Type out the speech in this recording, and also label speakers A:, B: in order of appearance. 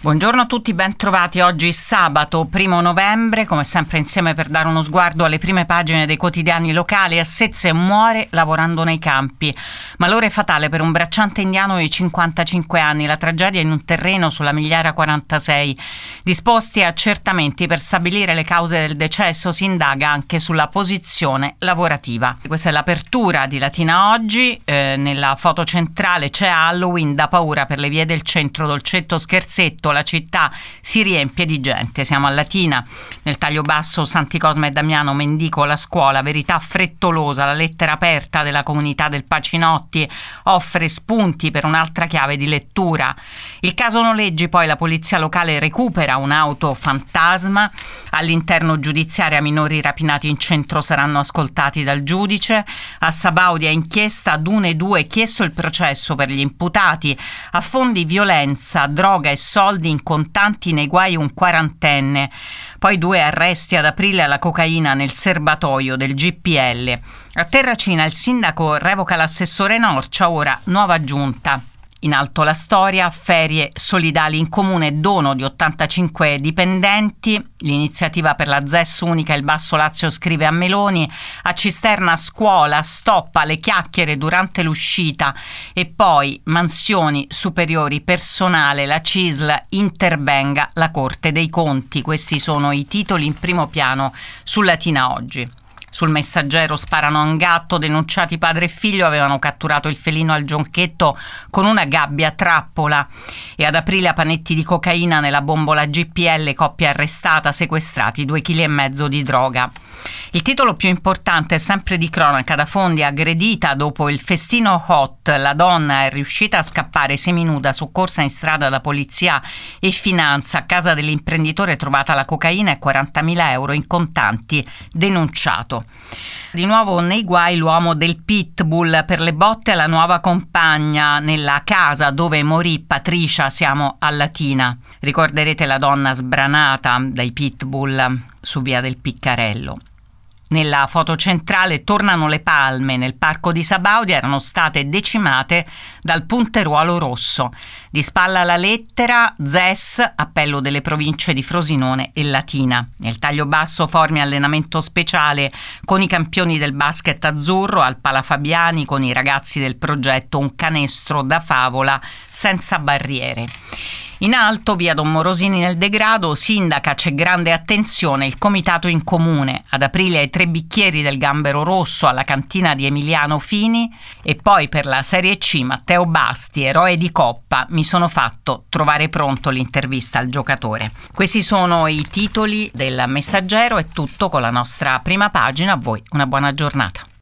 A: Buongiorno a tutti, ben trovati. Oggi sabato 1 novembre, come sempre insieme per dare uno sguardo alle prime pagine dei quotidiani locali. A Sezze muore lavorando nei campi. Malore fatale per un bracciante indiano di 55 anni. La tragedia in un terreno sulla Migliara 46. Disposti accertamenti per stabilire le cause del decesso. Si indaga anche sulla posizione lavorativa. Questa è l'apertura di Latina Oggi. Nella foto centrale c'è Halloween, da paura per le vie del centro, dolcetto scherzetto. La città si riempie di gente. Siamo a Latina. Nel taglio basso Santi Cosma e Damiano, Mendico, la scuola, verità frettolosa, la lettera aperta della comunità del Pacinotti offre spunti per un'altra chiave di lettura. Il caso noleggi, poi la polizia locale recupera un'auto fantasma. All'interno giudiziaria, minori rapinati in centro saranno ascoltati dal giudice. A Sabaudia inchiesta, ad 1 e 2 chiesto il processo per gli imputati. Affondi violenza, droga e soldi in contanti, nei guai un quarantenne. Poi 2 arresti ad aprile alla cocaina nel serbatoio del GPL. A Terracina il sindaco revoca l'assessore Norcia, ora nuova giunta. In alto la storia, ferie solidali in comune, dono di 85 dipendenti, l'iniziativa per la ZES unica, il Basso Lazio scrive a Meloni, a Cisterna scuola, stop alle chiacchiere durante l'uscita e poi mansioni superiori, personale, la CISL intervenga la Corte dei Conti. Questi sono i titoli in primo piano su Latina Oggi. Sul Messaggero sparano a un gatto, denunciati padre e figlio, avevano catturato il felino al gionchetto con una gabbia trappola. E ad aprile a Panetti di cocaina nella bombola GPL, coppia arrestata, sequestrati 2,5 kg di droga. Il titolo più importante è sempre di cronaca da Fondi, aggredita dopo il festino hot. La donna è riuscita a scappare seminuda, soccorsa in strada da polizia e finanza. A casa dell'imprenditore trovata la cocaina e 40.000 euro in contanti, denunciato. Di nuovo nei guai l'uomo del pitbull, per le botte alla nuova compagna. Nella casa dove morì Patricia, siamo a Latina. Ricorderete la donna sbranata dai pitbull su via del Piccarello. Nella foto centrale tornano le palme. Nel parco di Sabaudia erano state decimate dal punteruolo rosso. Di spalla la lettera, ZES, appello delle province di Frosinone e Latina. Nel taglio basso, Formi allenamento speciale con i campioni del basket azzurro, al Palafabiani con i ragazzi del progetto Un canestro da favola senza barriere. In alto, via Don Morosini nel degrado, sindaca, c'è grande attenzione, il comitato in comune. Ad aprile ai 3 bicchieri del Gambero Rosso alla cantina di Emiliano Fini. E poi per la Serie C, Matteo Basti, eroe di Coppa, mi sono fatto trovare pronto l'intervista al giocatore. Questi sono i titoli del Messaggero, è tutto con la nostra prima pagina. A voi una buona giornata.